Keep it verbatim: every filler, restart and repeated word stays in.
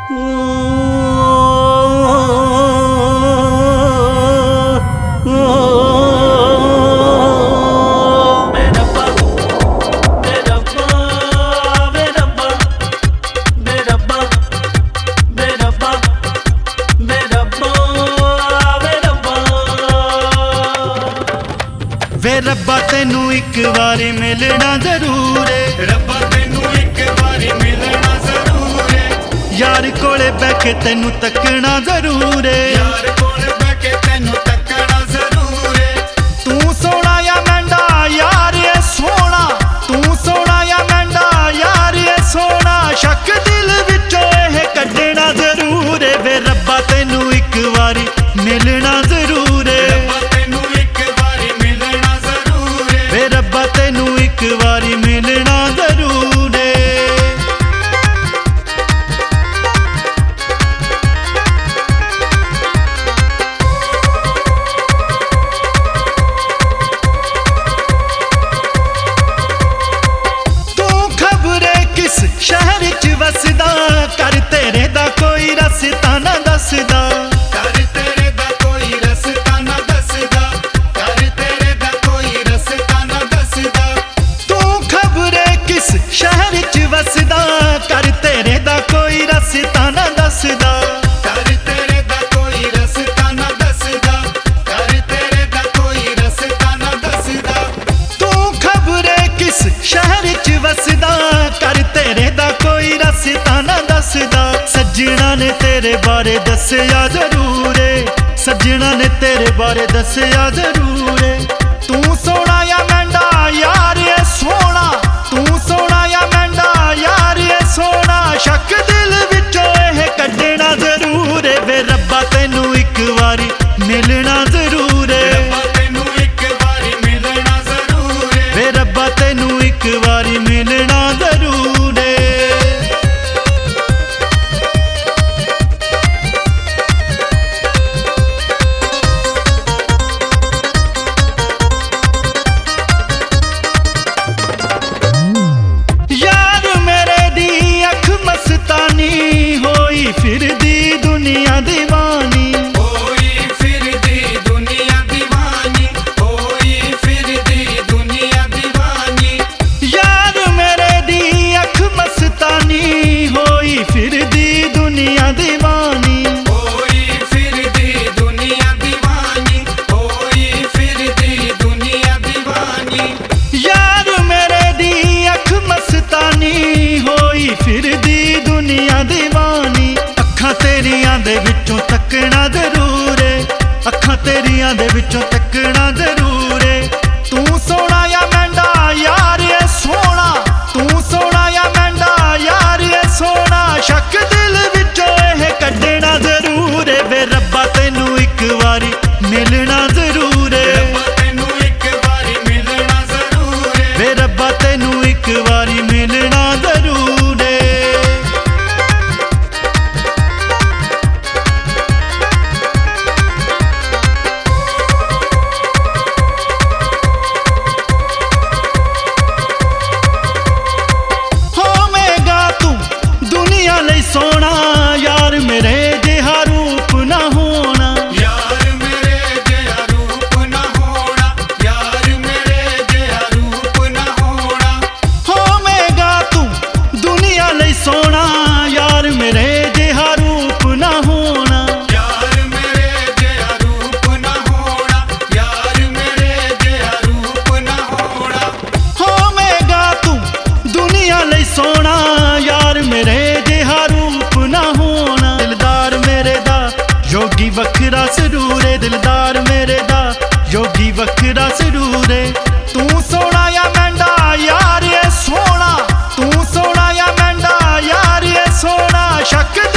वे रब्बा तेनू एक बारी मिलना जरूर है, रब्बा तेनू एक बारी मिलना जरूर है। यार कोले बैठे तेनू तकना जरूर है, यार कोले बैठे तेनू तकना जरूर है। तू सोना या मैंडा यार ये सोना, तू सोना या मैंडा यार ये सोना, शक दिल विचों यह कढ़ना जरूर है। वे रब्बा तेनू एक बारी मिलना जरूर है, रब्बा तेनू एक बारी मिलना जरूर है। तू खबरे किस शहर च वसदा, कर तेरे दा कोई रस्ता ना दसदा, कर तेरे दा कोई रस्ता ना दसदा, कर तेरे दा कोई रस्ता ना दसदा। तू खबरे किस शहर च वसदा, कर तेरे दा कोई रस्ता ना दसदा, कर तेरे दा कोई रस्ता ना दसदा, कर तेरे दा कोई रस्ता ना दसदा। तू खबरे किस शहर च वसदा, कर तेरे दा कोई रस्ता ना दसदा। सज्जणा ने तेरे बारे दस्या जरूर है, सज्जणा ने तेरे बारे दस्या जरूर है। तू सोना या मैंडा यार ये सोना, तू सोना या मैंडा यार ये सोना, शक दिल विचों यह कढ़ना जरूर है। वे रब्बा तेनू एक बारी मिलना जरूर है, रब्बा तेनू एक बारी मिलना जरूर है। वे रब्बा तेनू एक बारी मिलना जरूर है। फिरदी दुनिया दीवानी, होई फिरदी दुनिया दीवानी, होई फिरदी दुनिया दीवानी। यार मेरे दी अख मस्तानी, होई फिरदी दुनिया दीवानी, होई फिरदी दुनिया दीवानी, होई फिरदी दुनिया दीवानी। यार मेरे दी अख मस्तानी, होई फिरदी दुनिया दीवानी। अखां तेरियां दे विचों तकना जरूर है, अखां तेरियां दे विचों तकना जरूर है। तू सोना या मैंडा यार ये सोना, तू सोना या मैंडा यार ये सोना, शक दिल विचों यह कढ़ना जरूर है। वे रब्बा तेनू एक बारी मिलना जरूर है, रब्बा तेनू एक बारी मिलना जरूर है। वे रब्बा तेनू एक बारी मिलना जरूर है। सोना यार मेरे जिहा रूप ना होना, यार मेरे जिहा रूप ना होना, यार मेरे जिहा रूप ना होना। होवेगा तू दुनिया लई सोना, यार मेरे जिहा रूप ना होना, यार मेरे जिहा रूप ना होना, यार मेरे जिहा रूप ना होना। होवेगा तू दुनिया लई सोना, यार मेरे जिहा रूप ना होना। दिलदार मेरे दा योगी वखरा जरूर है, दिलदार मेरे दा योगी वखरा जरूर है। तू सोना या मैंडा यार ये सोना, तू सोना या मैंडा यार ये सोना, शक